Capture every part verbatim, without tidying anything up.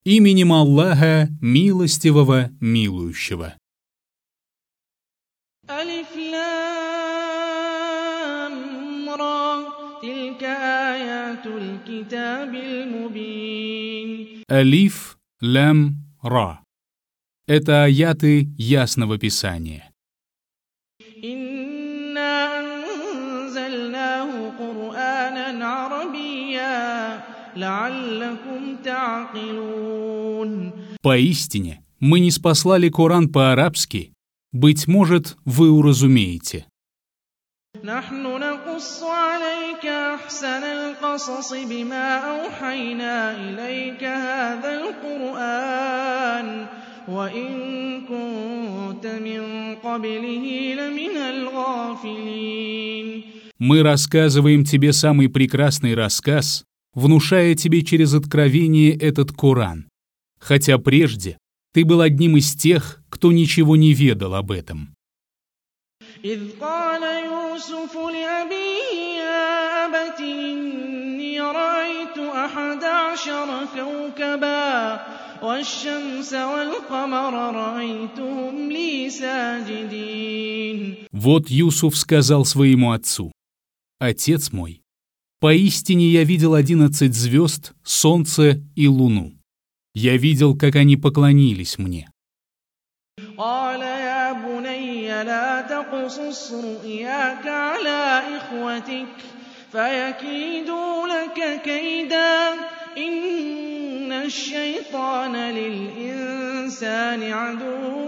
Именем Аллаха, милостивого, милующего. ألف لام را تلك آيات الكتاب المبين. Алиф, лям, ра. Это аяты Ясного Писания. إنا أنزلناه قرآنا عربيا لعلكم تعقلون. Поистине, мы не спаслали Коран по-арабски, быть может, вы уразумеете. نحن نقص عليك أحسن القصص بما أوحينا إليك هذا القرآن وإن كنت من قبله لمن الغافلين. Мы рассказываем тебе самый прекрасный рассказ, внушая тебе через откровение этот Коран, хотя прежде ты был одним из тех, кто ничего не ведал об этом. إذ قال يوسف لأبيه يا أبت إني رأيت أحد عشر كوكبا والشمس والقمر رأيتهم لي ساجدين. Вот Юсуф сказал своему отцу: «Отец мой, поистине я видел одиннадцать звезд, солнце и луну. Я видел, как они поклонились мне». قال يا بني لا تقصص رؤياك على إخوتك فيكيدوا لك كيدا إن الشيطان للإنسان عدو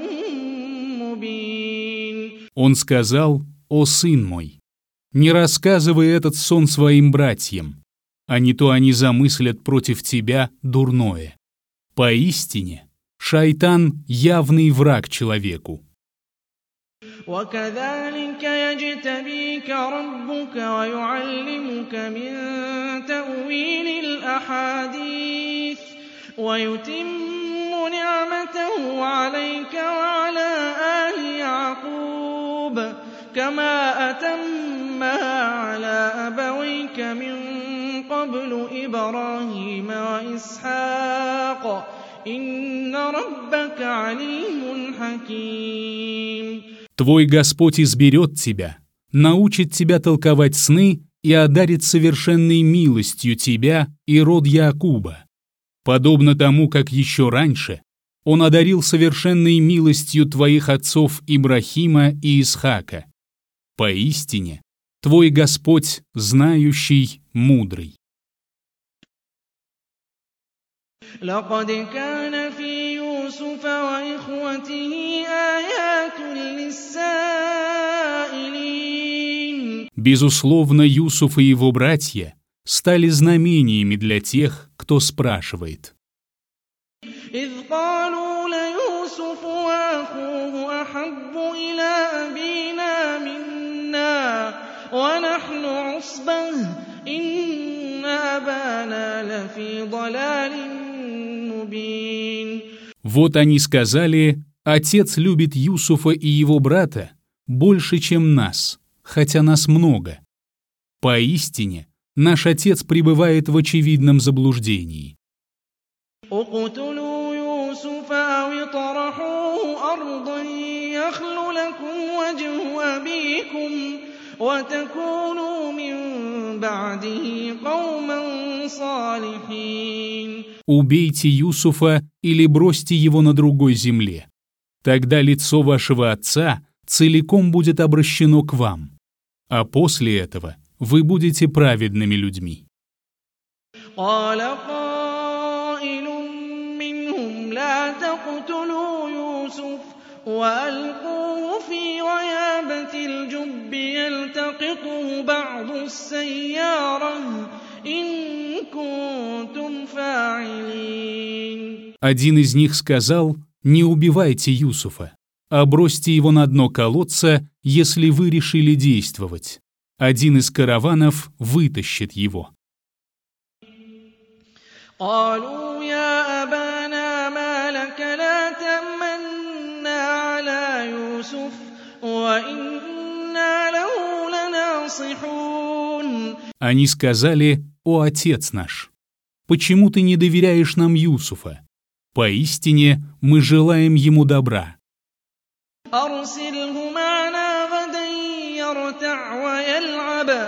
مبين. Он сказал: «О сын мой, не рассказывай этот сон своим братьям, а не то они замыслят против тебя дурное. Поистине, шайтан — явный враг человеку». وكذلك يجتبيك ربك ويعلمك من تأويل الأحاديث ويتم نعمته عليك وعلى آل يعقوب كما أتمها على أبويك من قبل إبراهيم وإسحاق إن ربك عليم حكيم. Твой Господь изберет тебя, научит тебя толковать сны и одарит совершенной милостью тебя и род Яакуба, подобно тому, как еще раньше Он одарил совершенной милостью твоих отцов Ибрахима и Исхака. Поистине, твой Господь знающий, мудрый. لقد كان في يوسف وإخوته آيات للسائلين. Безусловно, Юсуф и его братья стали знамениями для тех, кто спрашивает. إذ قالوا ليوسف وأخوه أحب إلى أبينا منا ونحن عصبة إن أبانا لفي ضلال مبين. Вот они сказали: «Отец любит Юсуфа и его брата больше, чем нас, хотя нас много. Поистине, наш отец пребывает в очевидном заблуждении». اقتلوا يوسف أو اطرحوه أرضا يخل لكم وجه أبيكم وتكونوا من بعده قوما صالحين. «Убейте Юсуфа или бросьте его на другой земле. Тогда лицо вашего отца целиком будет обращено к вам, а после этого вы будете праведными людьми». قال قائل منهم لا تقتلوا يوسف وألقوه في غيابة الجب يلتقطه بعض السيارة إن كنتم فاعلين. Один из них сказал: «Не убивайте Юсуфа, а бросьте его на дно колодца, если вы решили действовать. Один из караванов вытащит его». قالوا يا أبانا ما لك لا تأمنا على يوسف وإنا له لناصحون. Они сказали: «О отец наш, почему ты не доверяешь нам Юсуфа? Поистине мы желаем ему добра. أرسله معنا غدا يرتع ويلعب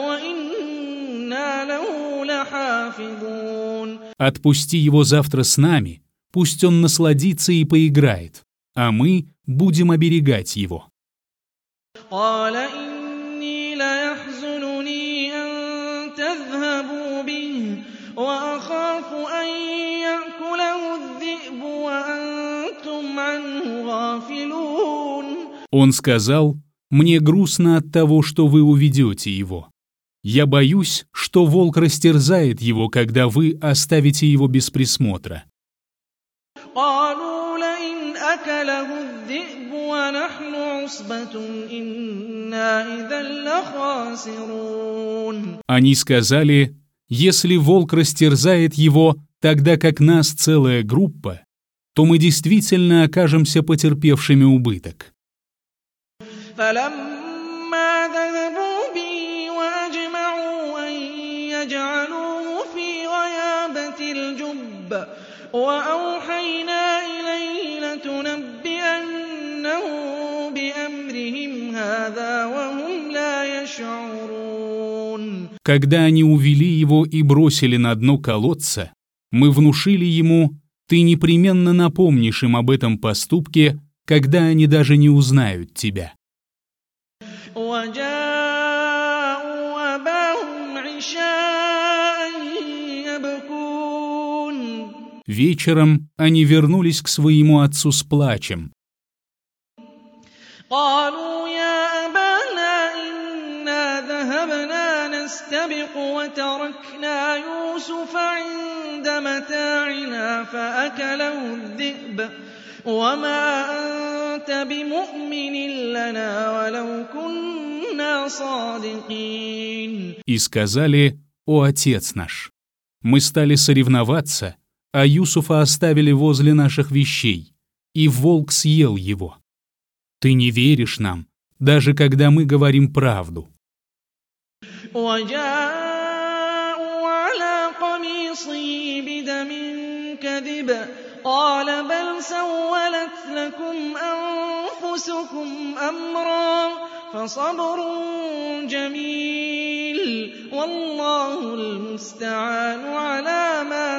وإنا له لحافظون. Отпусти его завтра с нами, пусть он насладится и поиграет, а мы будем оберегать его. قال إني ليحزنني أن تذهبوا به وأخاف أن يأكله الذئب وأنتم عنه غافلون. Он сказал: «Мне грустно от того, что вы уведете его. Я боюсь, что волк растерзает его, когда вы оставите его без присмотра». قالوا لئن أكله الذئب ونحن عصبة إنا إذا لخاسرون. Они сказали: «Если волк растерзает его, тогда как нас целая группа, то мы действительно окажемся потерпевшими убыток». فلما ذهبوا به وأجمعوا أن يجعلوه في غيابة الجب وأوحينا إليه لتنبئنه بأمرهم هذا وهم لا يشعرون. Когда они увели его и бросили на дно колодца, мы внушили ему: «Ты непременно напомнишь им об этом поступке, когда они даже не узнают тебя». وجاءوا أباهم عشاء يبكون. Вечером они вернулись к своему отцу с плачем. قالوا يا أبانا إنا ذهبنا نستبق وتركنا يوسف عند متاعنا فأكله الذئب وما أنت بمؤمن لنا ولو كنا صادقين. И сказали: «О отец наш, мы стали соревноваться, а Юсуфа оставили возле наших вещей, и волк съел его. Ты не веришь нам, даже когда мы говорим правду». وجاءوا على قميصه بدم كذب قال بل سولت لكم أنفسكم أمرا فصبر جميل والله المستعان على ما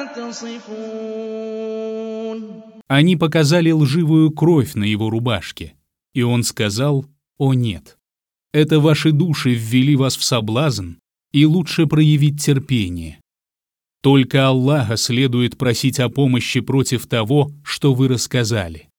تصفون. Они показали лживую кровь на его рубашке, и он сказал: «О нет, это ваши души ввели вас в соблазн, и лучше проявить терпение. Только Аллаха следует просить о помощи против того, что вы рассказали».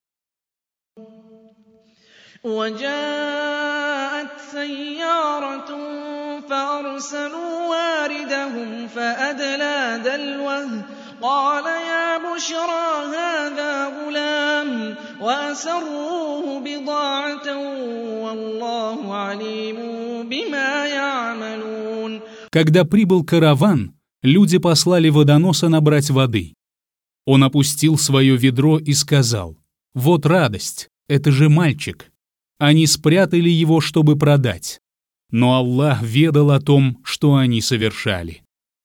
وجاءت سيارة فأرسلوا واردهم فأدلى دلوه قال يا بشرى هذا غلام وأسروه بضاعة والله عليم بما يعملون. Когда прибыл караван, люди послали водоноса набрать воды. Он опустил свое ведро и сказал: «Вот радость, это же мальчик». Они спрятали его, чтобы продать. Но Аллах ведал о том, что они совершали.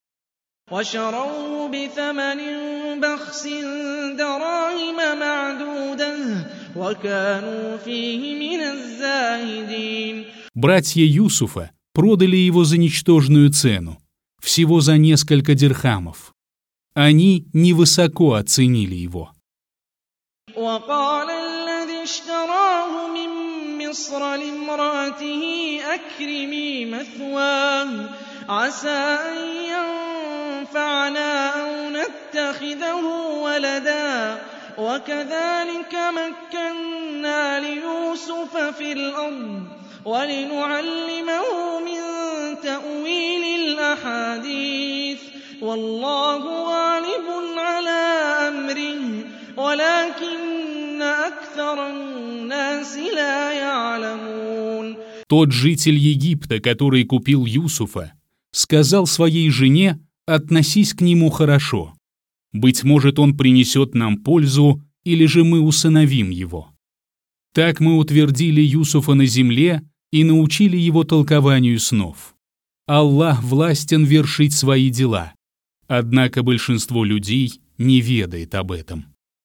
وشروه بثمن بخس دراهم معدودة وكانوا فيه من الزاهدين. Братья Юсуфа продали его за ничтожную цену, всего за несколько дирхамов. Они невысоко оценили его. وقال الذي اشتراه من مصر لامرأته أكرمي مثواه عسى أن ينفعنا أو نتخذه ولدا وكذلك مكنا ليوسف في الأرض ولنعلمه من تأويل الأحاديث والله غالب على أمره ولكن أكثر الناس لا يعلمون. Тот житель Египта, который купил Юсуфа, сказал своей жене: «Относись к нему хорошо. Быть может, он принесет нам пользу, или же мы усыновим его». Так мы утвердили Юсуфа на земле и научили его толкованию снов. Аллах властен вершить свои дела, однако большинство людей не ведает об этом.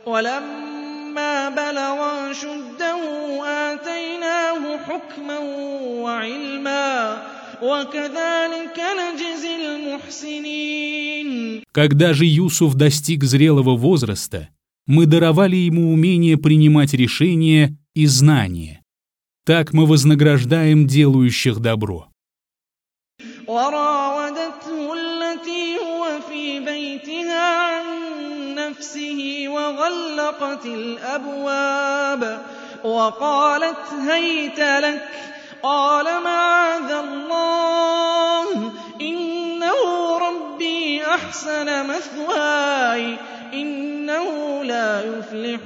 وَلَمَّا بَلَغَ أَشُدَّهُ آتَيْنَاهُ حُكْمًا وَعِلْمًا وَكَذَٰلِكَ نَجْزِي الْمُحْسِنِينَ. Когда же Юсуф достиг зрелого возраста, мы даровали ему умение принимать решения и знания. Так мы вознаграждаем делающих добро. وراودته التي هو في بيتها عن نفسه وغلقت الأبواب وقالت هيت لك قال معاذ الله إنه ربي أحسن مثواي إنه لا يفلح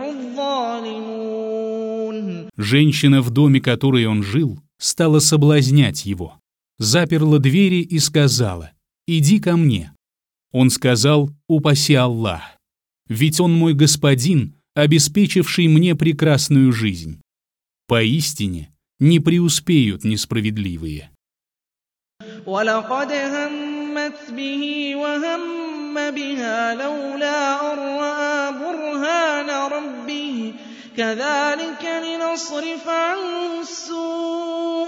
الظالمون. Женщина, в доме которой он жил, стала соблазнять его. Заперла двери и сказала: «Иди ко мне». Он сказал: «Упаси Аллах, ведь он мой господин, обеспечивший мне прекрасную жизнь. Поистине не преуспеют несправедливые». وَلَقَدْ هَمَّتْ بِهِ وَهَمَّ بِهَا لَوْلَا أَن رَّأَىٰ بُرْهَانَ رَبِّهِ كَذَٰلِكَ لِنَصْرِفَ عَنْهُ السُّوءَ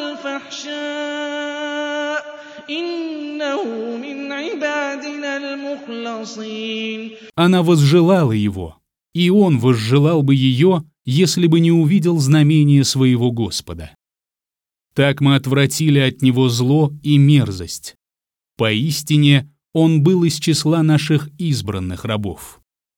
وَالْفَحْشَاءَ إِنَّهُ مِنْ عِبَادِنَا الْمُخْلَصِينَ. Она возжелала его, и он возжелал бы ее, если бы не увидел знамения своего Господа. Так мы отвратили от него зло и мерзость. Поистине, он был из числа наших избранных рабов.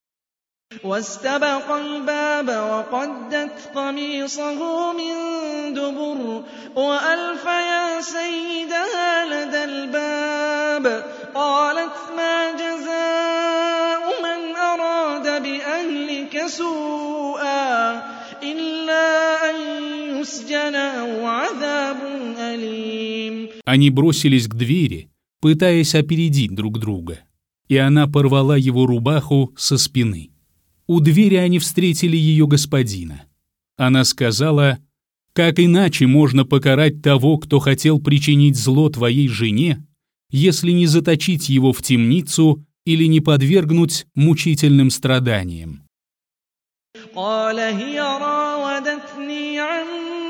واستبق الباب وقدت قميصه من دبر وألف يا سيدها لدى الباب قالت ما جزاء من أراد بأهلك سوءا إلا أن يسجن أو عذاب أليم. Они бросились к двери, пытаясь опередить друг друга, и она порвала его рубаху со спины. У двери они встретили ее господина. Она сказала: «Как иначе можно покарать того, кто хотел причинить зло твоей жене, если не заточить его в темницу или не подвергнуть мучительным страданиям?» قال هي راودتني عن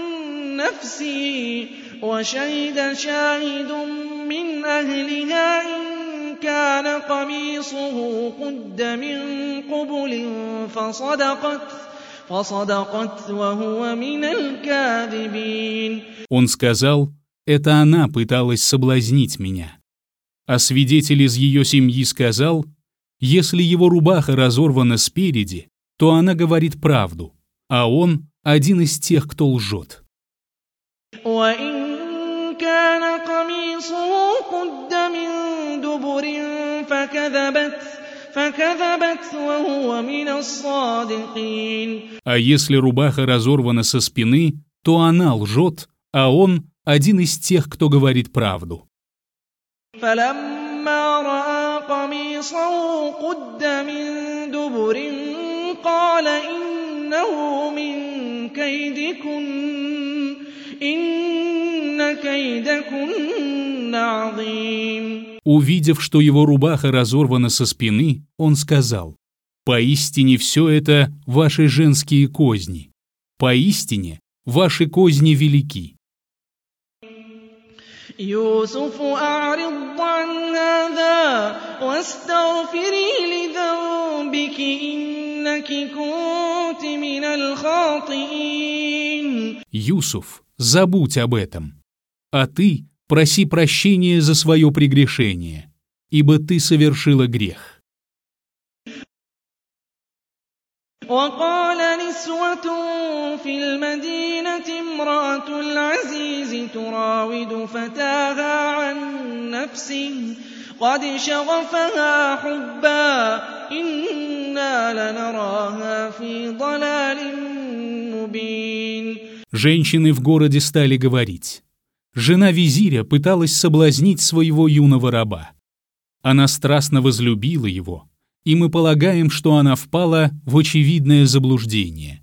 نفسي وشهد شاهد من أهلها إن كان قميصه قد من قبل فصدقت فصدقت وهو من الكاذبين. Он сказал: «Это она пыталась соблазнить меня». А свидетель из ее семьи сказал: «Если его рубаха разорвана спереди, то она говорит правду, а он один из тех, кто лжет». وَإِن كَانَ قَمِيصُهُ قُدَّ مِن دُبُرٍ فَكَذَبَتْ فَكَذَبَتْ وَهُوَ مِنَ الصَّادِقِينَ. А если рубаха разорвана со спины, то она лжет, а он один из тех, кто говорит правду. فَلَمَّا رَأَىٰ قَمِيصَهُ قُدَّ مِن دُبُرٍ قَالَ إِنَّهُ مِن كَيْدِكُنَّ إِنَّ كَيْدَكُنَّ عَظِيمٌ. Увидев, что его рубаха разорвана со спины, он сказал: «Поистине все это ваши женские козни. Поистине ваши козни велики». يوسف أعرض عن هذا واستغفري لذنبك إنك كنت من الخاطئين. Юсуф, забудь об этом, а ты проси прощения за свое прегрешение, ибо ты совершила грех. وقال نسوة في المدينة امرأة العزيز تراود فتاها عن نفسه قد شغفها حبا إنا لنراها في ضلال مبين. Женщины в городе стали говорить: жена визиря пыталась соблазнить своего юного раба. Она страстно возлюбила его, и мы полагаем, что она впала в очевидное заблуждение.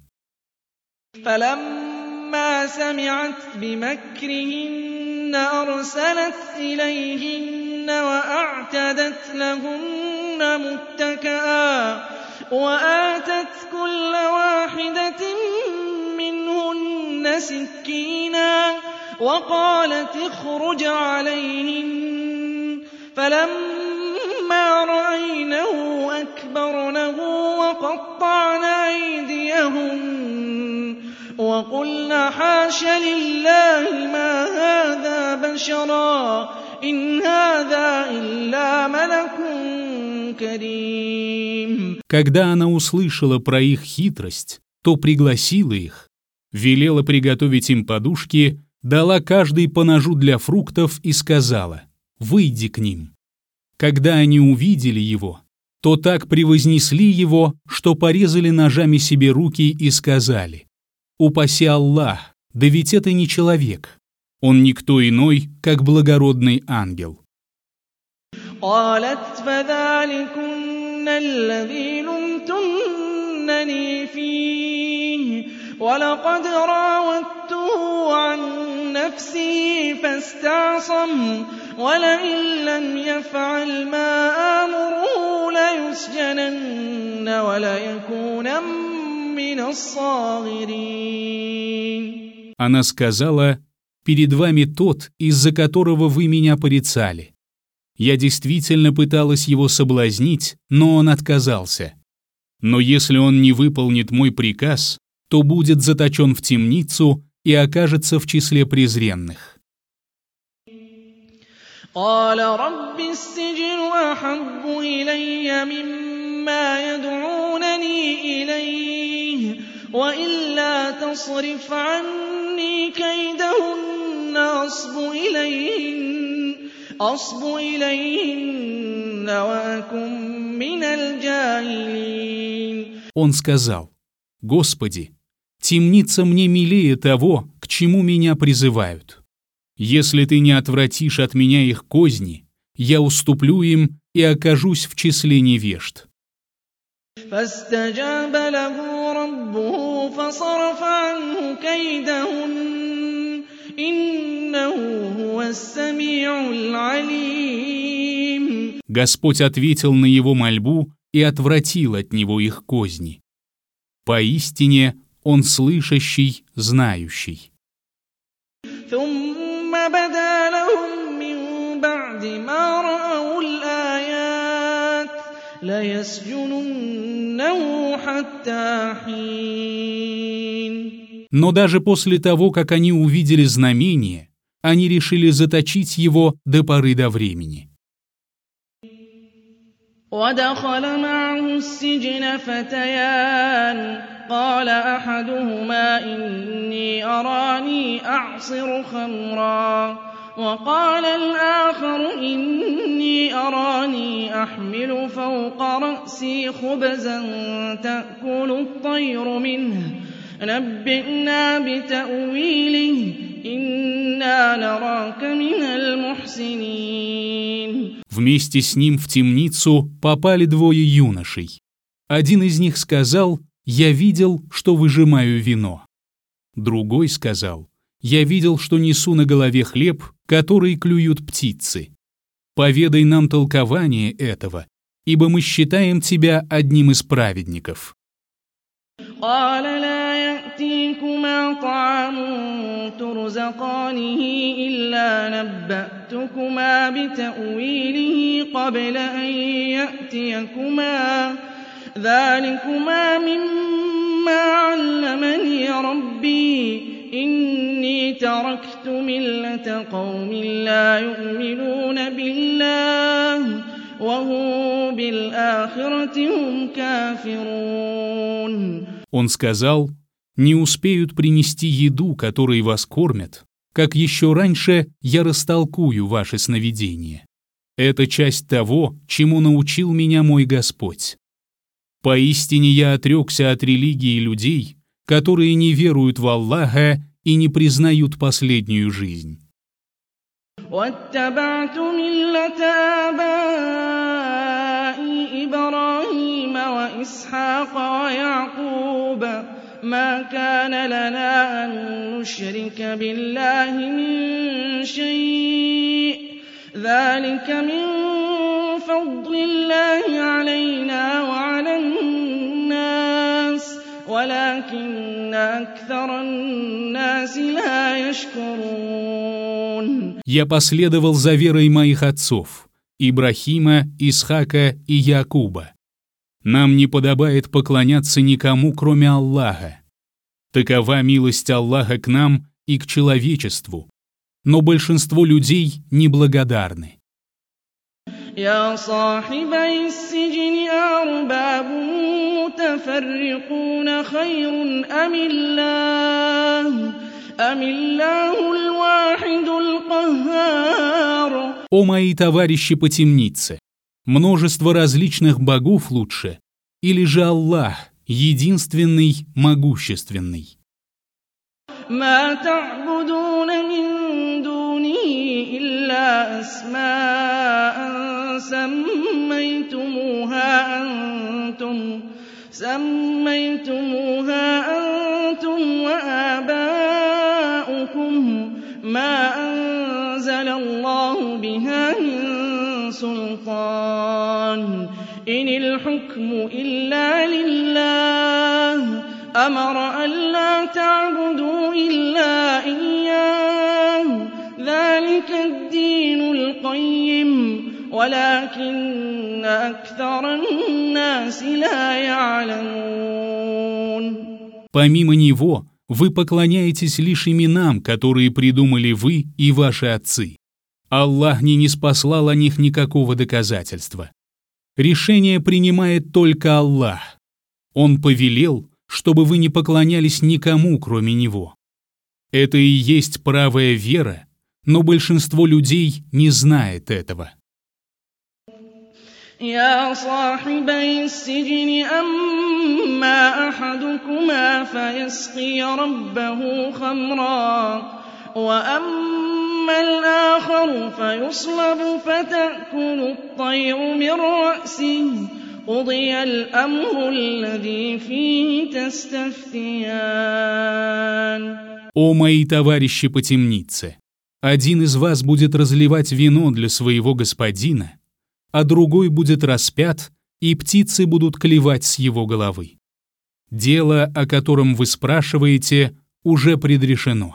فَلَمَّا سَمِعَتْ بِمَكْرِهِنَّ أَرْسَلَتْ إِلَيْهِنَّ وَأَعْتَدَتْ لَهُنَّ مُتَّكَأً وَآتَتْ كُلَّ وَاحِدَةٍ مِّنْهُنَّ سِكِّينًا وَقَالَتِ اخْرُجْ عَلَيْهِنَّ فَلَمَّا رَأَيْنَهُ أَكْبَرْنَهُ وَقَطَّعْنَ أَيْدِيَهُنَّ وَقُلْنَ حَاشَ لِلَّهِ مَا هَٰذَا بَشَرًا إِنْ هَٰذَا إِلَّا مَلَكٌ كَرِيمٌ. Когда она услышала про их хитрость, то пригласила их, велела приготовить им подушки, дала каждый по ножу для фруктов и сказала: «Выйди к ним». Когда они увидели его, то так превознесли его, что порезали ножами себе руки и сказали: «Упаси Аллах, да ведь это не человек, он никто иной, как благородный ангел». قالت فذلكن الذي لمتنني فيه ولقد راودته عن نفسه فاستعصم ولئن لم يفعل ما آمره ليسجنن وليكونن من الصاغرين. Она сказала: «Перед вами тот, из-за которого вы меня порицали. Я действительно пыталась его соблазнить, но он отказался. Но если он не выполнит мой приказ, то будет заточен в темницу и окажется в числе презренных». قال رب السجن أحب إلي مما يدعونني إليه وإلا تصرف عني كيدهن أصب إليهن أصب إليهن وأكن من الجاهلين. Он сказал: «Господи, темница мне милее того, к чему меня призывают. Если ты не отвратишь от меня их козни, я уступлю им и окажусь в числе невежд». فاستجاب له ربه فصرف عنه كيدهن إنه هو السميع العليم. Господь ответил на его мольбу и отвратил от него их козни. Поистине Он слышащий, знающий. ثم بدا لهم من بعد ما رأوا الآيات ليسجننه حتى حين. Но даже после того, как они увидели знамение, они решили заточить его до поры до времени. ودخل معه السجن فتيان قال أحدهما إني أراني أعصر خمرا وقال الآخر إني أراني أحمل فوق رأسي خبزا تأكل الطير منه نبئنا بتأويله إنا نراك من المحسنين. Вместе с ним в темницу попали двое юношей. Один из них сказал: «Я видел, что выжимаю вино». Другой сказал: «Я видел, что несу на голове хлеб, который клюют птицы. Поведай нам толкование этого, ибо мы считаем тебя одним из праведников». قال لا يأتيكما طعام ترزقانه إلا نبأتكما بتأويله قبل أن يأتيكما ذلكما مما علمني ربي إني تركت ملة قوم لا يؤمنون بالله وهم بالآخرة هم كافرون. Он сказал: «Не успеют принести еду, которой вас кормят, как еще раньше я растолкую ваши сновидения. Это часть того, чему научил меня мой Господь. Поистине я отрекся от религии людей, которые не веруют в Аллаха и не признают последнюю жизнь». واتبعت ملة آبائي إبراهيم وإسحاق ويعقوب ما كان لنا أن نشرك بالله من شيء ذلك من فضل الله علينا وعلى الناس ولكن أكثر الناس لا يشكرون. Я последовал за верой моих отцов, Ибрахима, Исхака и Якуба. Нам не подобает поклоняться никому, кроме Аллаха. Такова милость Аллаха к нам и к человечеству, но большинство людей неблагодарны. يا صاحبي السجن أأرباب متفرقون خير أم الله أم الله الواحد القهار. О мои товарищи по темнице, множество различных богов лучше, или же Аллах, единственный, могущественный? ما تعبدون من دونه إلا أسماء سميتموها أنتم سميتموها أنتم وآباؤكم ما أنزل الله بها من سلطان إن الحكم إلا لله أمر ألا تعبدوا إلا إياه ذلك الدين القيم ولكن أكثر الناس لا يعلمون. Помимо него, вы поклоняетесь лишь именам, которые придумали вы и ваши отцы. Аллах не ниспослал о них никакого доказательства. Решение принимает только Аллах. Он повелел, чтобы вы не поклонялись никому, кроме Него. Это и есть правая вера, но большинство людей не знает этого. يا صاحبي السجن أما أحدكما فيسقي ربه خمرا وأما الآخر فيصلب فتأكل الطير من رأسه قضي الأمر الذي فيه تستفتيان. О мои товарищи по темнице! Один из вас будет разливать вино для своего господина, а другой будет распят, и птицы будут клевать с его головы. Дело, о котором вы спрашиваете, уже предрешено.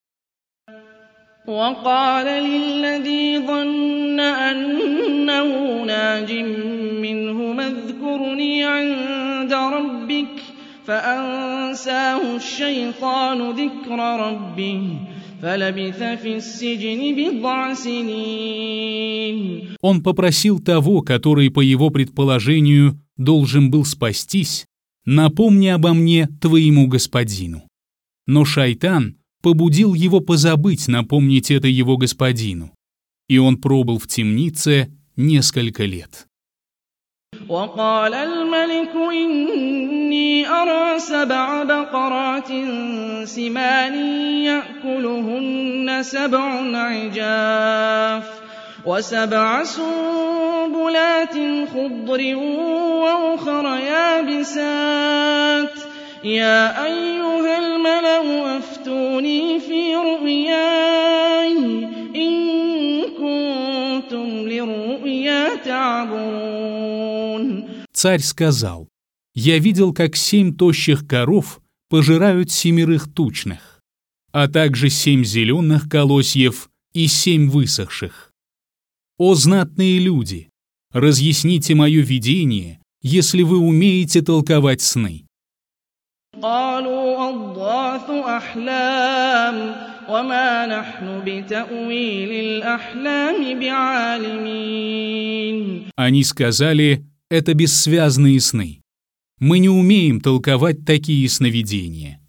وقال للذي ظن أنه ناج منهما اذكرني عند ربك فأنساه الشيطان ذكر ربه فلبث في السجن بضع سنين. Он попросил того, который, по его предположению, должен был спастись, «Напомни обо мне твоему господину». Но шайтан побудил его позабыть напомнить это его господину, и он пробыл в темнице несколько лет. وقال الملك إني أرى سبع بقرات سمان يأكلهن سبع عجاف وسبع سنبلات خضر وأخر يابسات يا أيها الملأ أفتوني في رؤياي إن كنتم للرؤيا تعبرون. Царь сказал: «Я видел, как семь тощих коров пожирают семерых тучных, а также семь зеленых колосьев и семь высохших. О знатные люди, разъясните мое видение, если вы умеете толковать сны». قالوا أضغاث أحلام وما نحن بتأويل الأحلام بعالمين. Они сказали: «Это бессвязные сны. Мы не умеем толковать такие сновидения».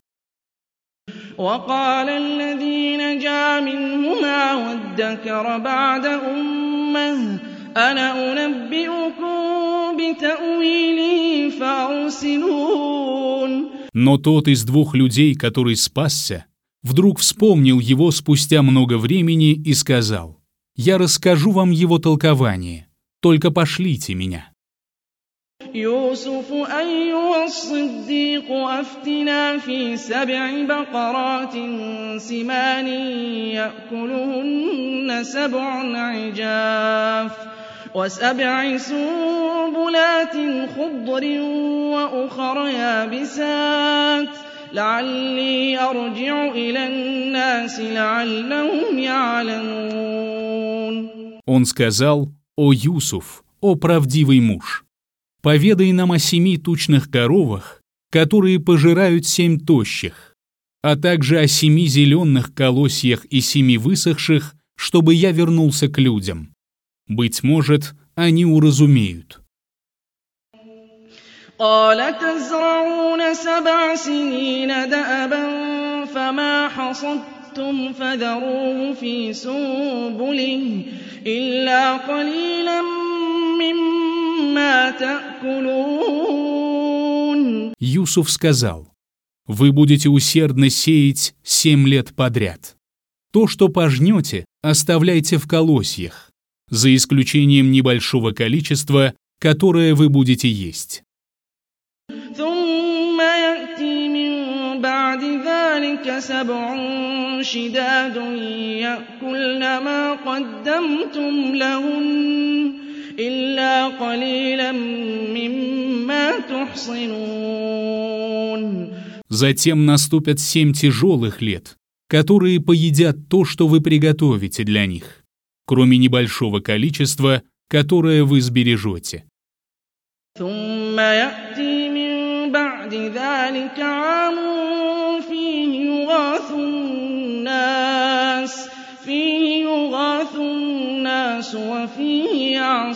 وقال الذي نجا منهما وادكر بعد أمة أنا أنبئكم بتأويله فأرسلون. Но тот из двух людей, который спасся, вдруг вспомнил его спустя много времени и сказал: «Я расскажу вам его толкование, только пошлите меня». يوسف أيها الصديق أفتنا في سبع بقرات سمان يأكلهن سبع عجاف وسبع سنبلات خضر وأخر يابسات لعلي أرجع إلى الناس لعلهم يعلمون. Он сказал: «О Юсуф, о правдивый муж, поведай нам о семи тучных коровах, которые пожирают семь тощих, а также о семи зеленых колосьях и семи высохших, чтобы я вернулся к людям. Быть может, они уразумеют». قال تزرعون سبع سنين دأبا فما حصدتم فذروه في سنبله إلا قليلا مما تأكلون. Юсуф сказал: «Вы будете усердно сеять семь лет подряд. То, что пожнете, оставляйте в колосьях, за исключением небольшого количества, которое вы будете есть». ثم يأتي من بعد ذلك سبع شداد يأكلن ما قدمتم لهن إلا قليلا مما تحصنون. Затем наступят семь тяжелых лет, которые поедят то, что вы приготовите для них, кроме небольшого количества, которое вы сбережете. ثم يأتي من بعد ذلك عام فيه يغاث الناس فيه يغاث الناس وفيه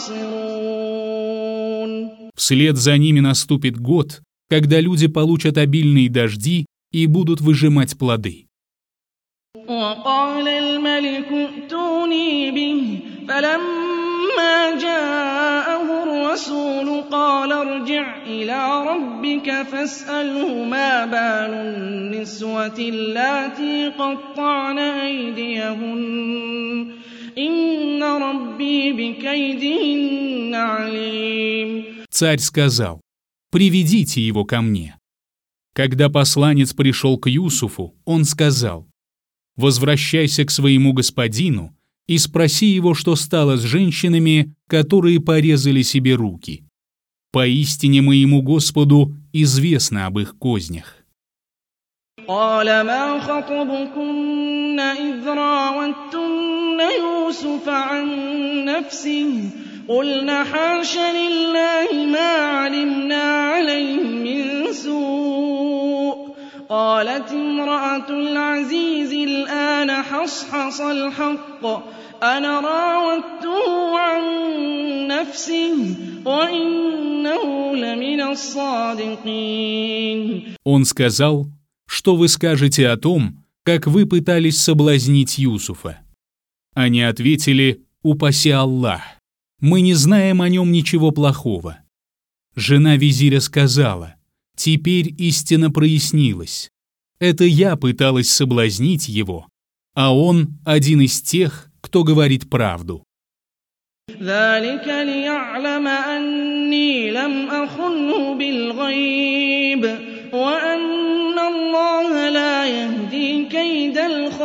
يعصرون. Вслед за ними наступит год, когда люди получат обильные дожди и будут выжимать плоды. وقال الملك ائتوني به فلما جاءه الرسول قال ارجع إلى ربك فاسأله ما بال النسوة اللاتي قطعن أيديهن إن ربي بكيدهن عليم. Царь сказал: «Приведите его ко мне». Когда посланец пришел к Юсуфу, он сказал: «Возвращайся к своему господину и спроси его, что стало с женщинами, которые порезали себе руки. Поистине моему Господу известно об их кознях». قال ما خطبكن إذ راوتن يوسف عن نفسه قلنا حاش لله ما علمنا عليه من سوء قالت امرأة العزيز الآن حصحص الحق أنا راودته عن نفسه وإنه لمن الصادقين. Он сказал: «Что вы скажете о том, как вы пытались соблазнить Юсуфа?» Они ответили: «Упаси Аллах, мы не знаем о нем ничего плохого». Жена визиря сказала: «Теперь истина прояснилась. Это я пыталась соблазнить его, а он один из тех, кто говорит правду». ذلك ليعلم أني لم أخنه بالغيب وأن الله لا يهدي كيد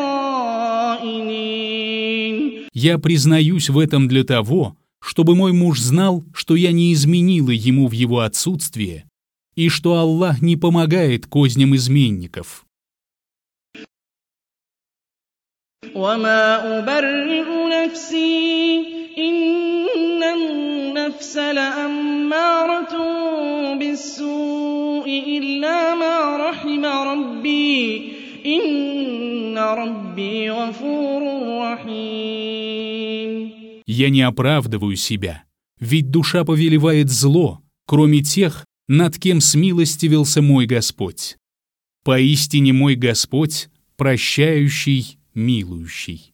الخائنين. Я признаюсь в этом для того, чтобы мой муж знал, что я не изменила ему в его отсутствие, и что Аллах не помогает козням изменников. وما أبرئ نفسي إن النفس لأمارة بالسوء إلا ما رحم ربي إن ربي غفور رحيم. Я не оправдываю себя, ведь душа повелевает зло, кроме тех, над кем смилостивился мой Господь. Поистине мой Господь прощающий, милующий.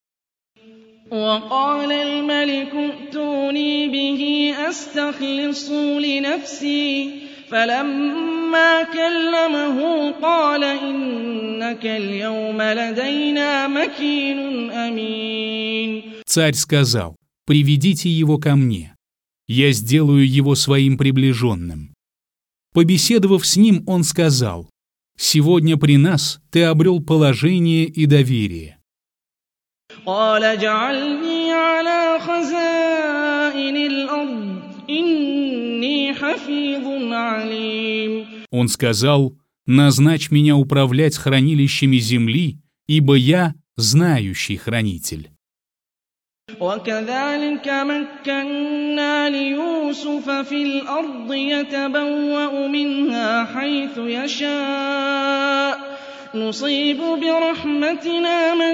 وقال الملك ائتوني به أستخلصه لنفسي فلما كلمه قال إنك اليوم لدينا مكين أمين. Царь сказал: «Приведите его ко мне. Я сделаю его своим приближенным». Побеседовав с ним, он сказал: «Сегодня при нас ты обрел положение и доверие». قال اجعلني على خزائن خَزَائِنِ الْأَرْضِ إِنِّي حَفِيظٌ عَلِيمٌ. Он сказал: «Назначь меня управлять хранилищами земли, ибо я знающий хранитель». وَكَذَلِكَ مَكَّنَّا لِيُوسُفَ فِي الْأَرْضِ يَتَبَوَّأُ مِنْهَا حَيْثُ يَشَاءُ نُصِيبُ بِرَحْمَتِنَا مَن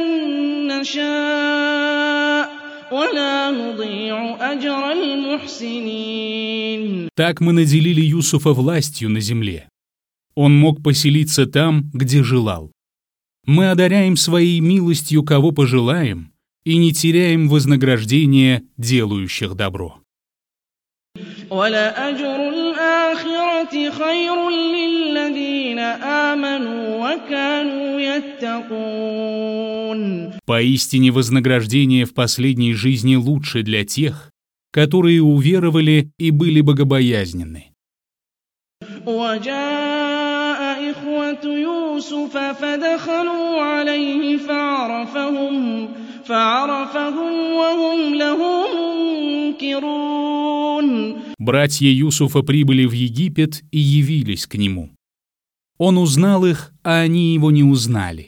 نَّشَاءُ وَلَا نُضِيعُ أَجْرَ الْمُحْسِنِينَ. Так мы наделили Юсуфа властью на земле. Он мог поселиться там, где желал. Мы одаряем своей милостью, кого пожелаем, и не теряем вознаграждения делающих добро. وَلَأَجْرُ الْآخِرَةِ خَيْرٌ لِّلَّذِينَ آمَنُوا وَكَانُوا يَتَّقُونَ. Поистине вознаграждение в последней жизни лучше для тех, которые уверовали и были богобоязненны. وَجَاءَ إِخْوَةُ يُوسُفَ فَدَخَلُوا عَلَيْهِ فَعَرَفَهُمْ فَعَرَفَهُمْ وَهُمْ لَهُ مُنكِرُونَ. Братья Юсуфа прибыли в Египет и явились к нему. Он узнал их, а они его не узнали.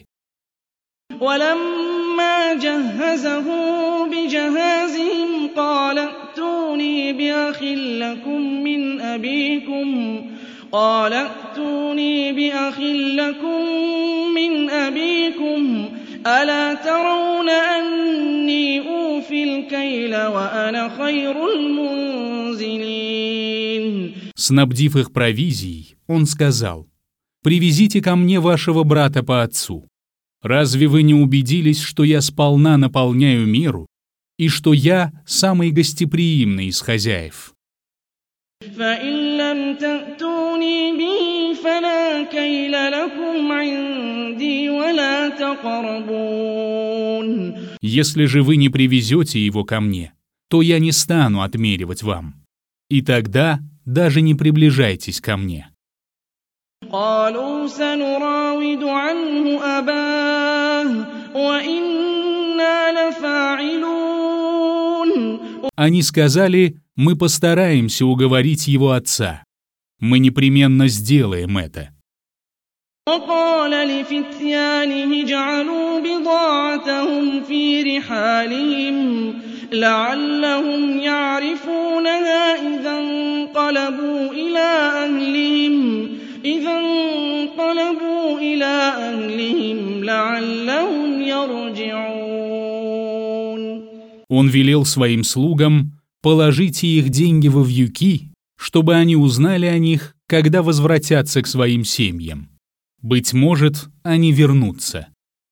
وَلَمَّا جَهَّزَهُم بِجَهَازِهِمْ قَالَ ائْتُونِي بِأَخٍ لَّكُم مِّنْ أَبِيكُمْ قَالَ ائْتُونِي بِأَخٍ لَّكُم مِّنْ أَبِيكُمْ أَلَا تَرَوْنَ أَنِّي أُوفِي الْكَيْلَ وَأَنَا خَيْرُ الْمُنزِلِينَ. Снабдив их провизией, он сказал: «Привезите ко мне вашего брата по отцу. Разве вы не убедились, что я сполна наполняю меру и что я самый гостеприимный из хозяев?» فَإِن لَّمْ تَأْتُونِي بِهِ فَلَا كَيْلَ لَكُمْ عِندِي وَلَا تَقْرَبُونَ. Если же вы не привезете его ко мне, то я не стану отмеривать вам, и тогда даже не приближайтесь ко мне. قَالُوا سَنُرَاوِدُ عَنْهُ أَبَاهُ وَإِنَّا لَفَاعِلُونَ. Они сказали: «Мы постараемся уговорить его отца. Мы непременно сделаем это». وَقَالَ لِفِتْيَانِهِ اجْعَلُوا بِضَاعَتَهُمْ فِي رِحَالِهِمْ لَعَلَّهُمْ يَعْرِفُونَهَا إِذَا انقَلَبُوا إِلَىٰ أَهْلِهِمْ إِذَا انقَلَبُوا إِلَىٰ أَهْلِهِمْ لَعَلَّهُمْ يَرْجِعُونَ. Он велел своим слугам: «Положите их деньги во вьюки, чтобы они узнали о них, когда возвратятся к своим семьям. Быть может, они вернутся».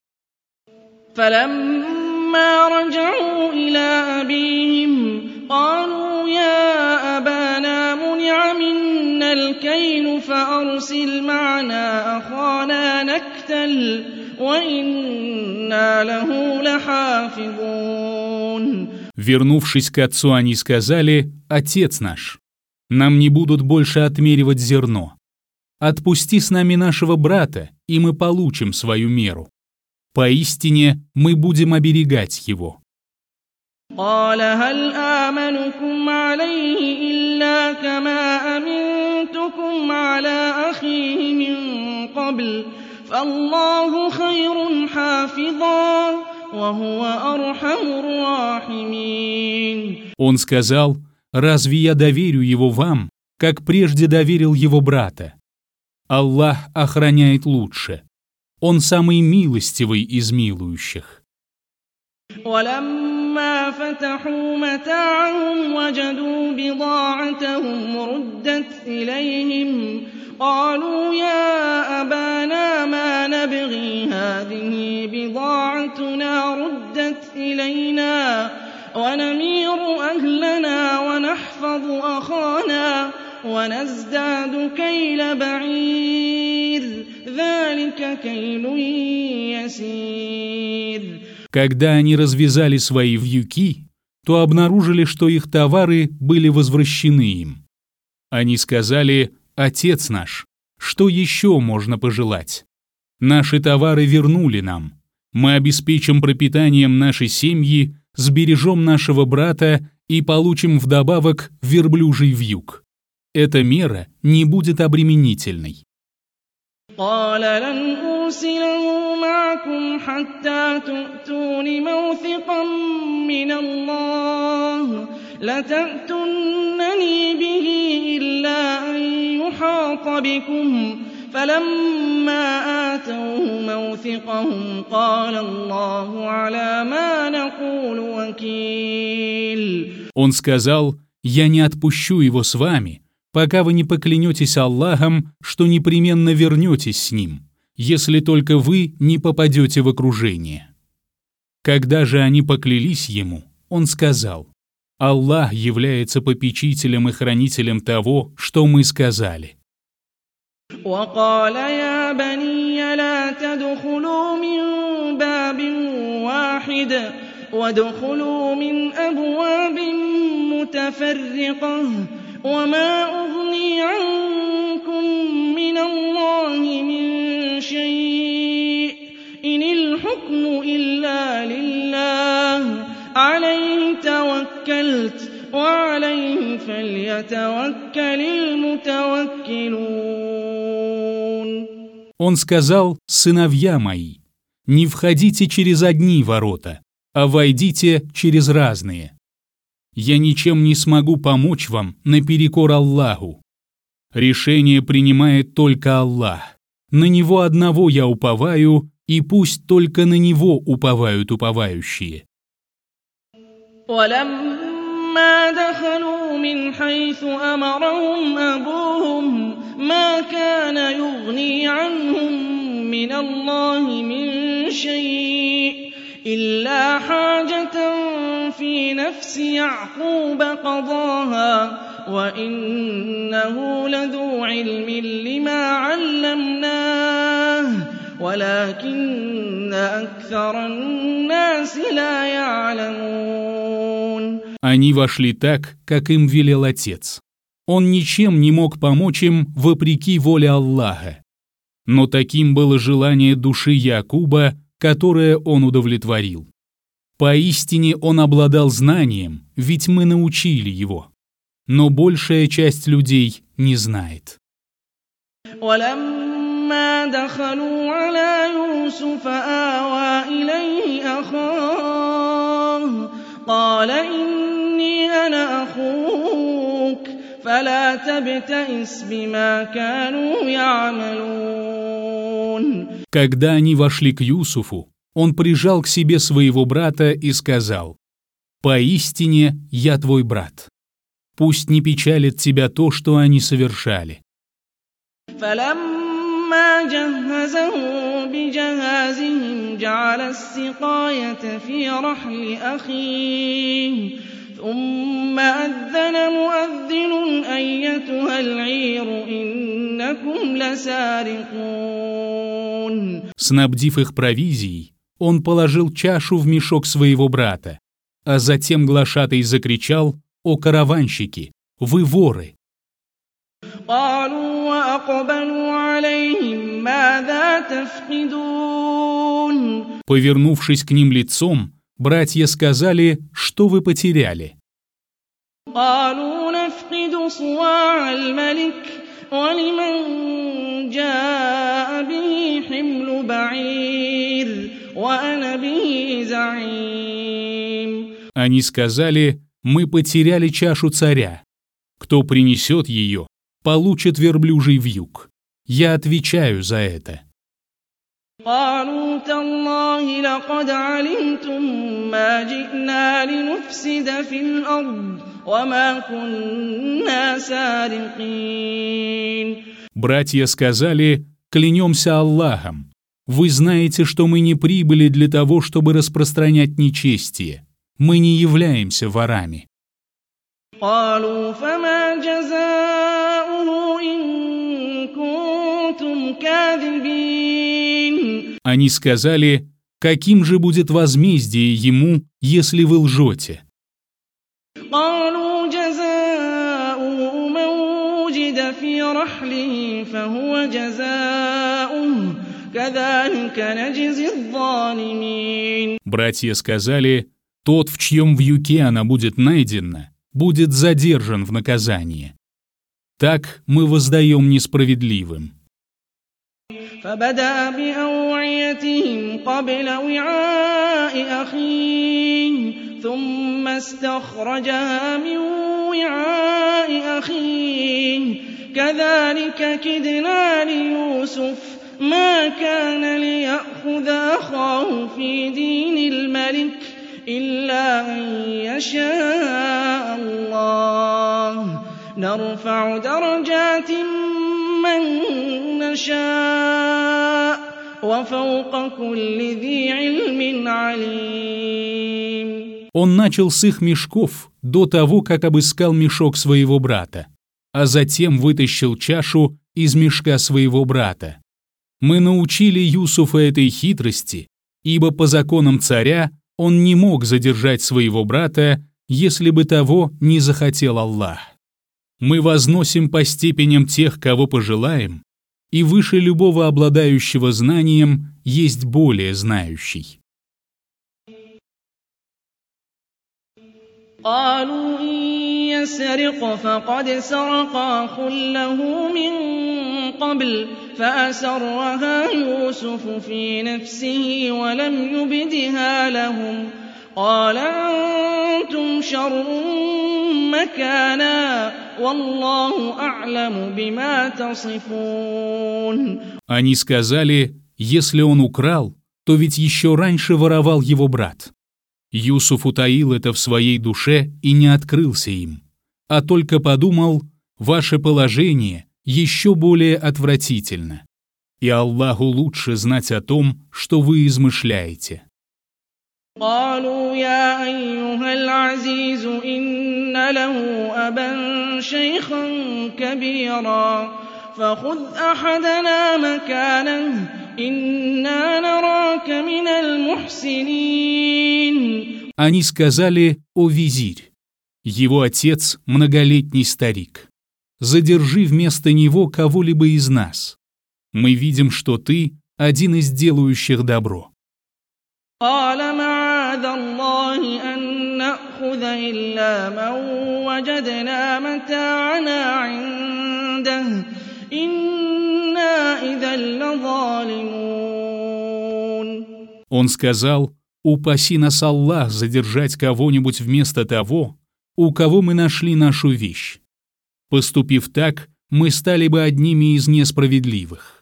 فَلَمَّا رَجَعُوا إِلَىٰ أَبِيهِمْ قَالُوا يَا أَبَانَا مُنِعَ مِنَّا الْكَيْلُ فَأَرْسِلْ مَعَنَا أَخَانَا نَكْتَلْ وَإِنَّا لَهُ لَحَافِظُونَ. Вернувшись к отцу, они сказали: «Отец наш, нам не будут больше отмеривать зерно. Отпусти с нами нашего брата, и мы получим свою меру. Поистине мы будем оберегать его». قَالَ هَلْ آمَنُكُمْ عَلَيْهِ إِلَّا كَمَا أَمِنتُكُمْ عَلَىٰ أَخِيهِ مِن قَبْلُ فَاللَّهُ خَيْرٌ حَافِظًا وَهُوَ أَرْحَمُ الرَّاحِمِينَ. Он сказал: «Разве я доверю его вам, как прежде доверил его брата? Аллах охраняет лучше. Он самый милостивый из милующих». وَلَمَّا فَتَحُوا مَتَاعَهُمْ وَجَدُوا بِضَاعَتَهُمْ رُدَّتْ إِلَيْهِمْ قَالُوا يَا أَبَانَا مَا نَبْغِي هَٰذِهِ بِضَاعَتُنَا رُدَّتْ إِلَيْنَا وَنَمِيرُ أَهْلَنَا وَنَحْفَظُ أَخَانَا وَنَزْدَادُ كَيْلَ بَعِيرٍ ذَٰلِكَ كَيْلٌ يَسِيرٌ. Когда они развязали свои вьюки, то обнаружили, что их товары были возвращены им. Они сказали: «Отец наш, что еще можно пожелать? Наши товары вернули нам. Мы обеспечим пропитанием нашей семьи, сбережем нашего брата и получим вдобавок верблюжий вьюг. Эта мера не будет обременительной. قال لن أرسله معكم حتى تؤتون موثقا من الله لتأتونني به إلا أن يحاط بكم فلما آتوه موثقهم قال الله على ما نقول وكيل. Он сказал: «Я не отпущу его с вами, пока вы не поклянетесь Аллахом, что непременно вернетесь с ним, если только вы не попадете в окружение». Когда же они поклялись ему, он сказал: «Аллах является попечителем и хранителем того, что мы сказали». وقال يا بني لا تدخلوا من باب واحد وادخلوا من أبواب متفرقة وما أغني عنكم من الله من شيء إن الحكم إلا لله عليه توكلت وعليه فليتوكل المتوكلون. Он сказал: «Сыновья мои, не входите через одни ворота, а войдите через разные. Я ничем не смогу помочь вам наперекор Аллаху. Решение принимает только Аллах. На Него одного я уповаю, и пусть только на Него уповают уповающие». ولما دخلوا من حيث أمرهم أبوهم ما كان يغني عنهم من الله من شيء إلا حاجة في نفس يعقوب قضاها وإنه لذو علم لما علمناه ولكن أكثر الناس لا يعلمون. Они вошли так, как им велел отец. Он ничем не мог помочь им вопреки воле Аллаха. Но таким было желание души Якуба, которое он удовлетворил. Поистине он обладал знанием, ведь мы научили его. Но большая часть людей не знает. ولما دخلوا على يوسف آوى إليه أخاه قال إني أنا أخوك فلا تبتئس بما كانوا يعملون. Когда они вошли к Юсуфу, он прижал к себе своего брата и сказал: «Поистине я твой брат. Пусть не печалит тебя то, что они совершали». فلما جهزهم بجهازهم جعل السقاية في رحل أخيه ثم أذن مؤذن أيتها العير إنكم لسارقون. Снабдив их провизией, он положил чашу в мешок своего брата, а затем глашатай закричал: «О караванщики, вы воры!» قالوا وأقبلوا عليهم ماذا تفقدون. Повернувшись к ним лицом, братья сказали: «Что вы потеряли?» قالوا نفقد صواع الملك ولمن جاء به حمل بعير وأنا به زعيم. Они сказали: «Мы потеряли чашу царя. Кто принесет ее, получит верблюжий вьюг. Я отвечаю за это». قالوا تالله لقد علمتم ما جئنا لنفسد في الأرض وما كنا سارقين. Братья сказали: «Клянемся Аллахом, вы знаете, что мы не прибыли для того, чтобы распространять нечестие. Мы не являемся ворами». قالوا فما جزاؤه إن كنتم كاذبين. Они сказали: «Каким же будет возмездие ему, если вы лжете?» قالوا جزاؤه من وجد في رحله فهو جزاؤه كذلك نجزي الظالمين. Братья сказали: Тот, в чьем вьюке она будет найдена, будет задержан в наказание. Так мы воздаем несправедливым. فبدأ بأوعيتهم قبل وعاء أخيه ثم استخرجها من وعاء أخيه كذلك كدنا ليوسف ما كان ليأخذ أخاه في دين الملك إلا أن يشاء الله نرفع درجات من نشاء وفوق كل ذي علم عليم. Он начал с их мешков до того, как обыскал мешок своего брата, а затем вытащил чашу из мешка своего брата. Мы научили Юсуфа этой хитрости, ибо по законам царя он не мог задержать своего брата, если бы того не захотел Аллах. Мы возносим по степеням тех, кого пожелаем, и выше любого обладающего знанием есть более знающий. قالوا إن يسرق فقد سرق أخ له من قبل فأسرها يوسف في نفسه ولم يبدها لهم قال أنتم شر مكانا والله أعلم بما تصفون. Они сказали, если он украл, то ведь еще раньше воровал его брат. Юсуф утаил это в своей душе и не открылся им, а только подумал, ваше положение еще более отвратительно, и Аллаху лучше знать о том, что вы измышляете. قالوا يا أيها العزيز إن له أبا شيخا كبيرا فخذ أحدنا مكانه إنا نراك من المحسنين. Они сказали: «О визирь, его отец многолетний старик, задержи вместо него кого-либо из нас. Мы видим, что ты один из делающих добро». قال معاذ الله أن نأخذ إلا من وجدنا متاعنا عنده إنا إذا لظالمون. Он сказал: «Упаси нас Аллах задержать кого-нибудь вместо того, у кого мы нашли нашу вещь. Поступив так, мы стали бы одними из несправедливых».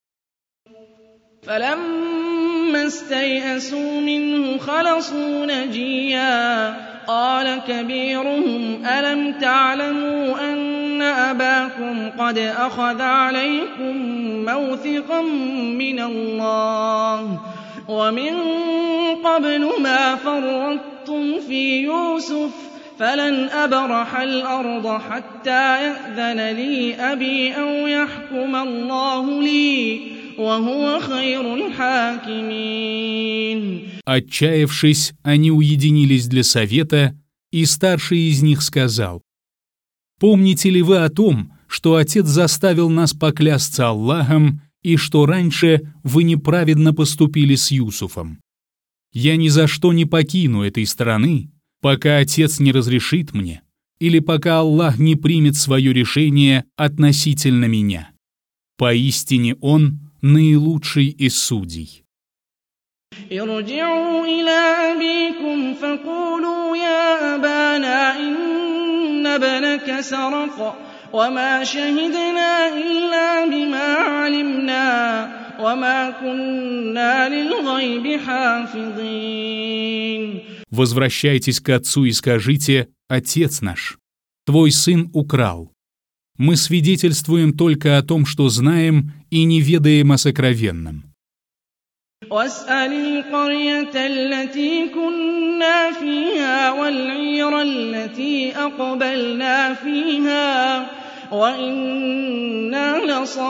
فلما استيئسوا منه خلصوا نجيا قال كبيرهم ألم تعلموا أن أباكم قد أخذ عليكم موثقا من الله ومن قبل ما فرطتم في يوسف فلن أبرح الأرض حتى يأذن لي أبي أو يحكم الله لي وهو خير الحاكمين. Отчаявшись, они уединились для совета, и старший из них сказал: «Помните ли вы о том, что отец заставил нас поклясться Аллахом и что раньше вы неправедно поступили с Юсуфом? Я ни за что не покину этой страны, пока отец не разрешит мне, или пока Аллах не примет свое решение относительно меня. Поистине Он наилучший из судей». ارجعوا إلى أبيكم فقولوا يا أبانا إن ابنك سرق وما شهدنا إلا بما علمنا وما كنا للغيب حافظين. Возвращайтесь к отцу и скажите: «Отец наш, твой сын украл. Мы свидетельствуем только о том, что знаем, и не ведаем о сокровенном». واسأل القرية التي كنا فيها والعير التي أقبلنا فيها وإنا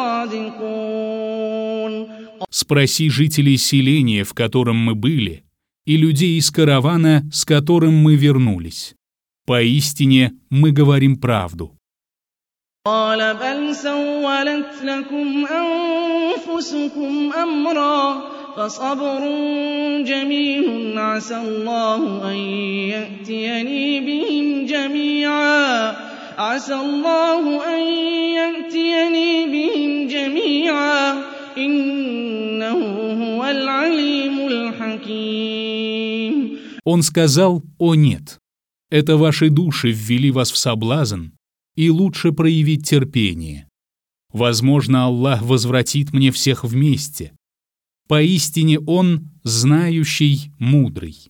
لصادقون. Спроси жителей селения, в котором мы были, и людей из каравана, с которым мы вернулись. Поистине мы говорим правду. قال بل سولت لكم أنفسكم أمرا فصبر جميل عسى الله أن يأتيني بهم جميعا عسى الله أن يأتيني بهم جميعا إنه هو العليم الحكيم. Он сказал: «О нет, это ваши души ввели вас в соблазн, и лучше проявить терпение. Возможно, Аллах возвратит мне всех вместе. Поистине Он знающий, мудрый».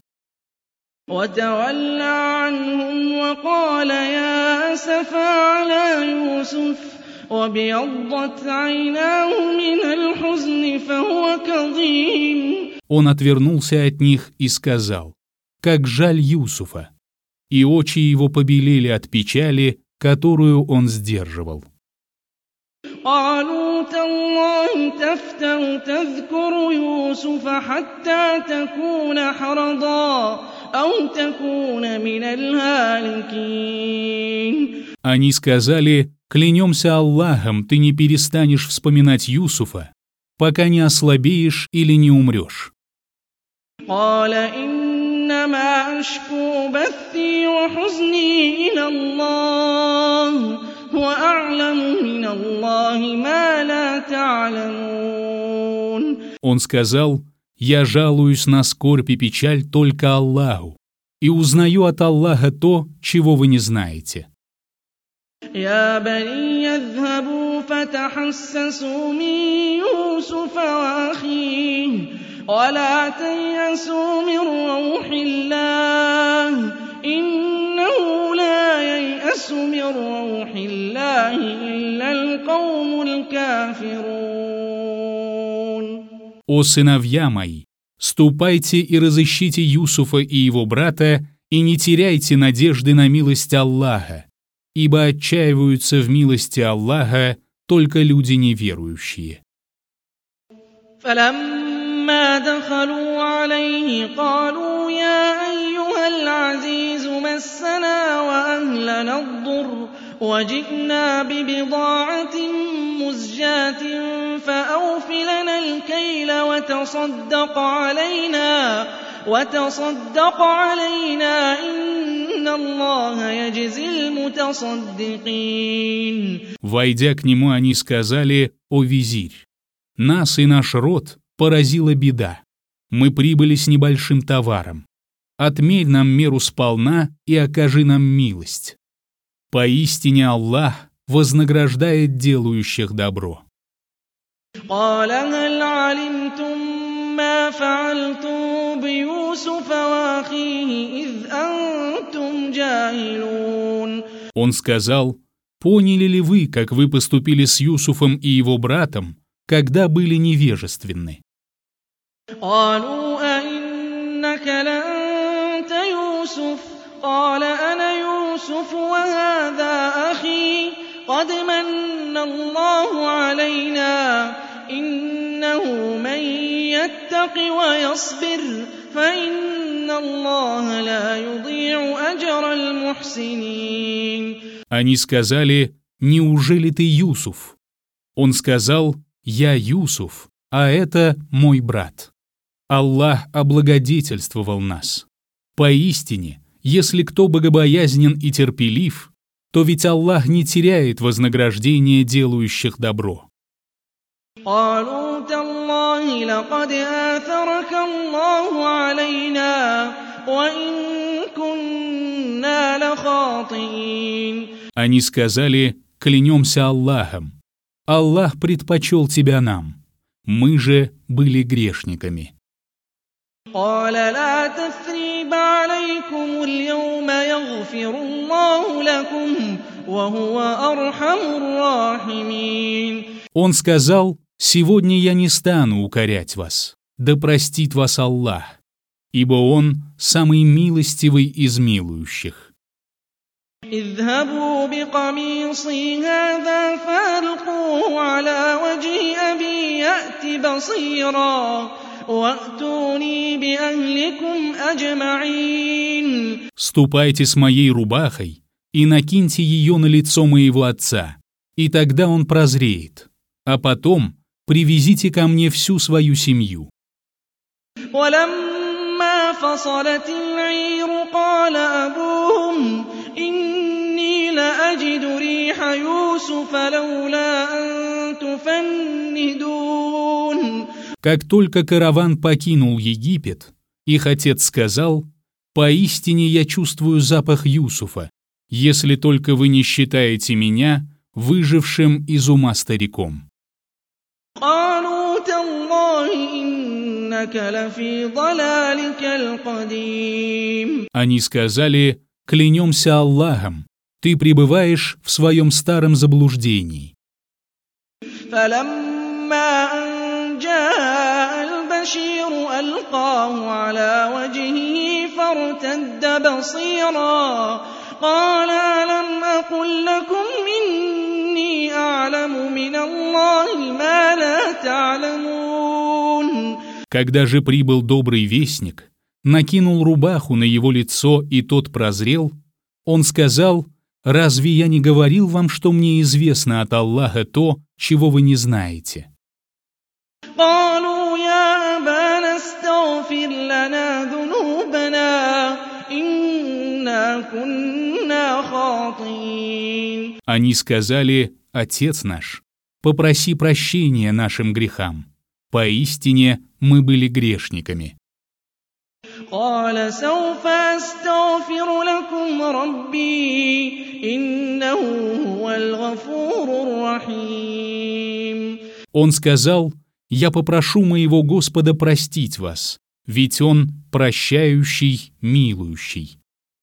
وتولى عنهم وقال يا أسفى على يوسف وابيضت عيناه من الحزن فهو كظيم. Он отвернулся от них и сказал: «Как жаль Юсуфа!» И очи его побелели от печали, которую он сдерживал. قالوا تالله تفتأ تذكر يوسف حتى تكون حرضا أو تكون من الهالكين. Они сказали: «Клянемся Аллахом, ты не перестанешь вспоминать Юсуфа, пока не ослабеешь или не умрешь». قال إنما أشكو بثي وحزني إلى الله وأعلم من الله ما لا تعلمون. Он сказал: «Я жалуюсь на скорбь и печаль только Аллаху, и узнаю от Аллаха то, чего вы не знаете». يا بني اذهبوا فتحسسوا من يوسف وأخيه ولا تيأسوا من روح الله إنه لا ييأس من روح الله إلا القوم الكافرون. «О сыновья мои, ступайте и разыщите Юсуфа и его брата, и не теряйте надежды на милость Аллаха, ибо отчаиваются в милости Аллаха только люди неверующие». فلما دخلوا عليه قالوا يا أيها العزيز مسنا وأهلنا الضر وجئنا ببضاعة مزجاة فأوف لنا الكيل وتصدق علينا وتصدق علينا إن الله يجزي المتصدقين. Войдя к нему, они сказали: «О визирь, нас и наш род поразила беда. Мы прибыли с небольшим товаром. Отмерь нам меру сполна и окажи нам милость. Поистине Аллах вознаграждает делающих добро». قال هل علمتم ما فعلتم بيوسف وأخيه إذ أنتم جاهلون. Он сказал: «Поняли ли вы, как вы поступили с Юсуфом и его братом, когда были невежественны?» قالوا أئنك لأنت يوسف قال أنا يوسف وهذا أخي قد من الله علينا إنه من يتق ويصبر فإن الله لا يضيع أجر المحسنين. Они сказали: «Неужели ты Юсуф?» Он сказал: «Я Юсуф, а это мой брат. Аллах облагодетельствовал нас. Поистине, если кто богобоязнен и терпелив, то ведь Аллах не теряет вознаграждения делающих добро». قالوا تالله لقد آثرك الله علينا وإن كنا لخاطئين. Они сказали: «Клянемся Аллахом, Аллах предпочел тебя нам, мы же были грешниками». قال لا تثريب عليكم اليوم يغفر الله لكم وهو أرحم الراحمين. Он сказал: «Сегодня я не стану укорять вас, да простит вас Аллах, ибо Он самый милостивый из милующих». اذهبوا بقميصي هذا فألقوه على وجه أبي يأت بصيرا وأتوني بأهلكم أجمعين. «Ступайте с моей рубахой и накиньте ее на лицо моего отца, и тогда он прозреет, а потом привезите ко мне всю свою семью». ولما فصلت العير قال أبوهم إني لأجد ريح يوسف لولا أن تفندون. Как только караван покинул Египет, их отец сказал: «Поистине я чувствую запах Юсуфа, если только вы не считаете меня выжившим из ума стариком». قالوا تالله إنك لفي ضلالك القديم. Они сказали: «Клянемся Аллахом, ты пребываешь в своем старом заблуждении». فلما أن جاء البشير ألقاه على وجهه فارتد بصيرا قال ألم أقل لكم إني أعلم من الله ما لا تعلمون. Когда же прибыл добрый вестник, накинул рубаху на его лицо, и тот прозрел, он сказал: «Разве я не говорил вам, что мне известно от Аллаха то, чего вы не знаете?» قالوا يا أبانا استغفر لنا ذنوبنا إنا كنا خاطئين. Они сказали: «Отец наш, попроси прощения нашим грехам. Поистине мы были грешниками». قال سوف أستغفر لكم ربي إنه هو الغفور الرحيم. Он сказал: «Я попрошу моего Господа простить вас, ведь Он прощающий, милующий».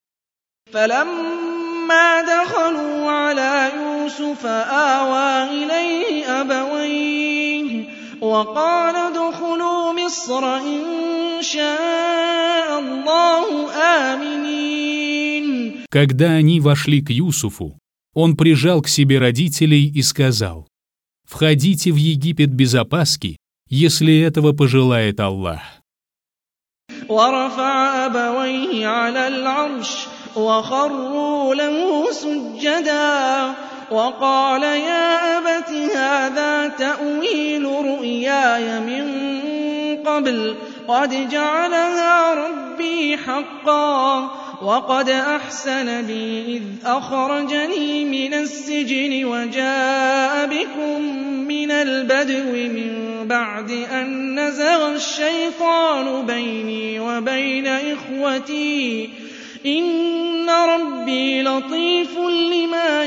فلما دخلوا على يوسف آوى إليه أبويه وقال ادخلوا مصر إن شاء الله آمنين. Когда они вошли к Юсуфу, он прижал к себе родителей и сказал: «Входите в Египет без опаски, если этого пожелает Аллах». ورفع أبويه على العرش وخروا له سجدا وقال يا أبت هذا تأويل رؤياي من قبل قد جعلها ربي حقا وقد أحسن بي إذ أخرجني من السجن وجاء بكم من البدو من بعد أن نزغ الشيطان بيني وبين إخوتي إن ربي لطيف لما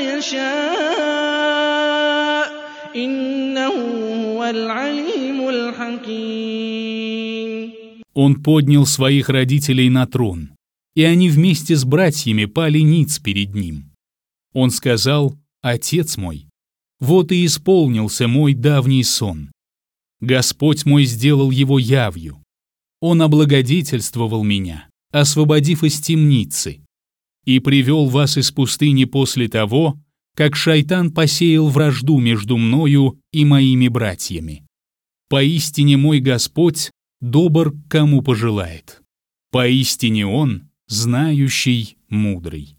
يشاء إنه هو العليم الحكيم. Он поднял своих родителей на трон, и они вместе с братьями пали ниц перед ним. Он сказал: «Отец мой, вот и исполнился мой давний сон. Господь мой сделал его явью. Он облагодетельствовал меня, освободив из темницы, и привел вас из пустыни после того, как шайтан посеял вражду между мною и моими братьями. Поистине мой Господь добр, к кому пожелает. Поистине Он знающий, мудрый».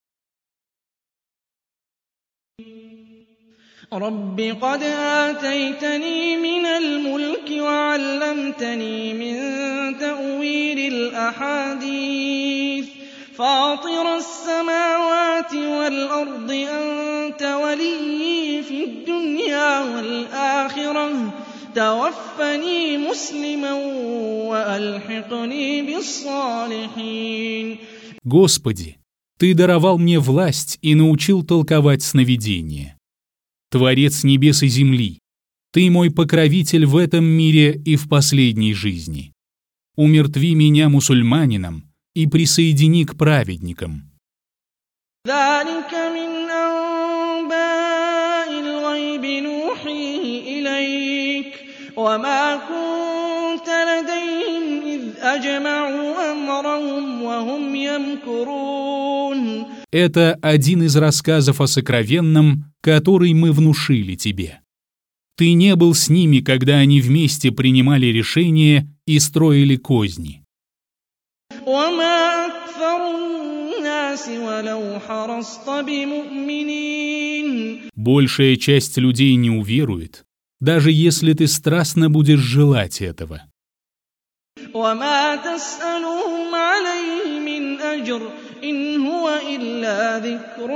رب قد آتيتني من الملك وعلمتني من تأويل الأحاديث فاطر السماوات والأرض أنت ولي في الدنيا والآخرة توفني مسلما وألحقني بالصالحين. Господи, Ты даровал мне власть и научил толковать сновидения. Творец небес и земли, Ты мой покровитель в этом мире и в последней жизни. Умертви меня мусульманином и присоедини к праведникам. ذلك من أنباء الغيب نوحيه إليك وما كنت لديهم إذ أجمعوا أمرهم وهم يمكرون. Это один из рассказов о сокровенном, который мы внушили тебе. Ты не был с ними, когда они вместе принимали решения и строили козни. وما أكثر الناس ولو حرصت بمؤمنين. Большая часть людей не уверует, даже если ты страстно будешь желать этого. وما تسألهم عليه من أجر إن هو إلا ذكر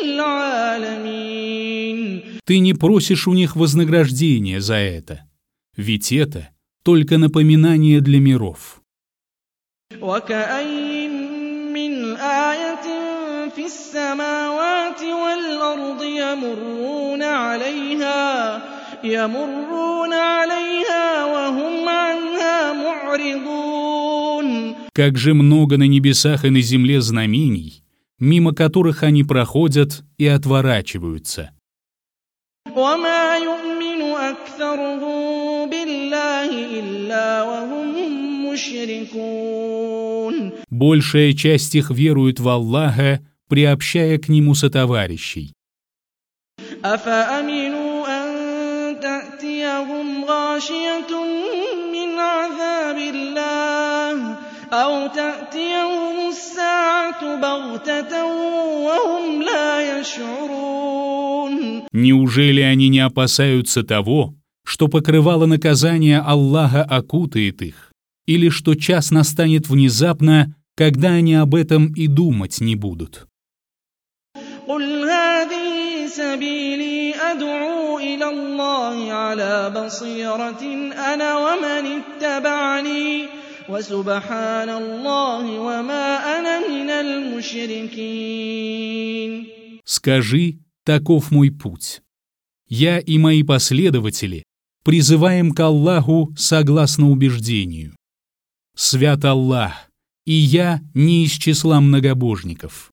للعالمين. Ты не просишь у них вознаграждения за это, ведь это только напоминание для миров. وكأين من آية في السماوات والأرض يمرون عليها يمرون عليها وهم عنها معرضون. Как же много на небесах и на земле знамений, мимо которых они проходят и отворачиваются. وما يؤمن أكثرهم بالله إلا وهم مشركون. Большая часть их верует в Аллаха, приобщая к Нему сотоварищей. أفأمنوا أن تأتيهم غاشية من عذاب الله أو تأتيهم الساعة بغتة وهم لا يشعرون. Неужели они не опасаются того, что покрывало наказания Аллаха окутает их, или что час настанет внезапно, когда они об этом и думать не будут? قل هذه سبيلي أدعو إلى الله على بصيرة أنا ومن اتبعني وسبحان الله وما أنا من المشركين. Скажи, таков мой путь. Я и мои последователи призываем к Аллаху согласно убеждению. Свят Аллах, и я не из числа многобожников.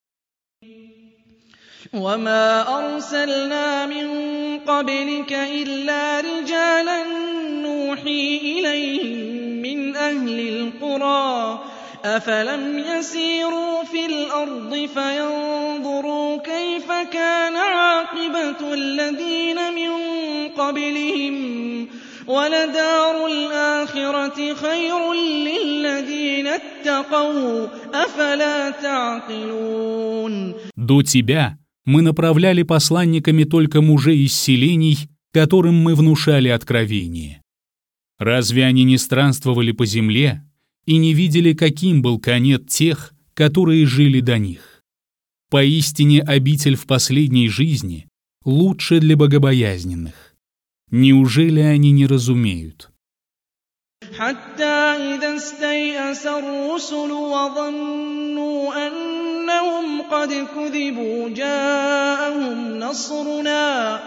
وما أرسلنا من قبلك إلا رجالا نوحي إليهم من أهل القرى أفلم يسيروا في الأرض فينظروا كيف كان عاقبة الذين من قبلهم ولدار الآخرة خير للذين اتقوا أفلا تعقلون. До тебя мы направляли посланниками только мужей из селений, которым мы внушали откровение. Разве они не странствовали по земле и не видели, каким был конец тех, которые жили до них? Поистине обитель в последней жизни лучше для богобоязненных. Неужели они не разумеют? حتى إذا استيأس الرسل وظنوا أنهم قد كذبوا جاءهم نصرنا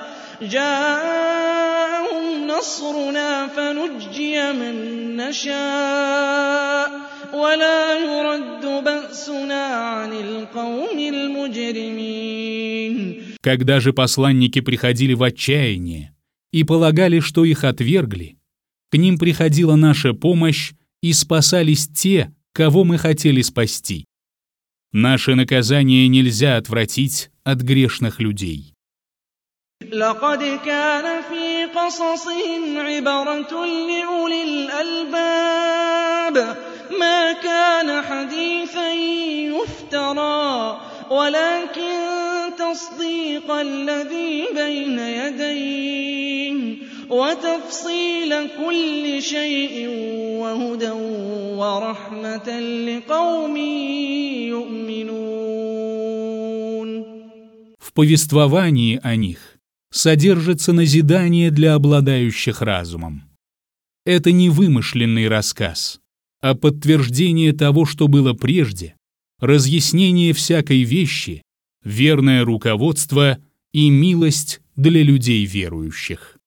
جاءهم نصرنا فنجي من نشاء ولا يرد بأسنا عن القوم المجرمين. Когда же посланники приходили в отчаяние и полагали, что их отвергли, к ним приходила наша помощь, и спасались те, кого мы хотели спасти. Наше наказание нельзя отвратить от грешных людей. لقد كان في قصصهم عبرة لأولي الألباب ما كان حديثا يفترى ولكن تصديق الذي بين يديه وتفصيل كل شيء وهدى ورحمة لقوم يؤمنون. В повествовании о них содержится назидание для обладающих разумом. Это не вымышленный рассказ, а подтверждение того, что было прежде, разъяснение всякой вещи, верное руководство и милость для людей верующих.